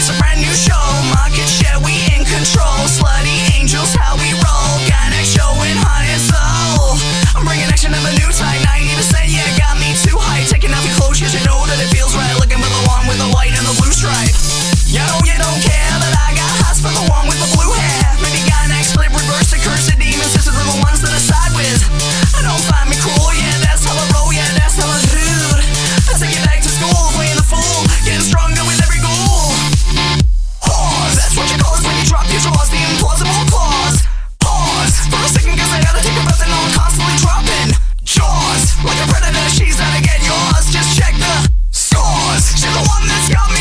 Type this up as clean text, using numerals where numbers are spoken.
It's a brand new show, market share, we in control. Slutty angels, how we roll. Got next show in heart and soul. I'm bringing action of a new type. 90%, yeah, got me too high. Taking off your clothes, cause you know that it feels right. Looking for the one with the white and the blue stripe. You know you don't care that I got hots for the one with the blue hair. Maybe got an X flip, reverse the curse of demons. Sisters are the ones that I side with. I don't find me cool, yeah, that's how I roll, yeah, that's how I dude. I take it back to school, playing the fool, getting stronger with every goal. Pause, that's what you cause when you drop your jaws, the implausible clause. Pause, for a second cause I gotta take a breath and I'm constantly dropping jaws. Like a predator, she's out to get yours. Just check the scores, she's the one that's got me.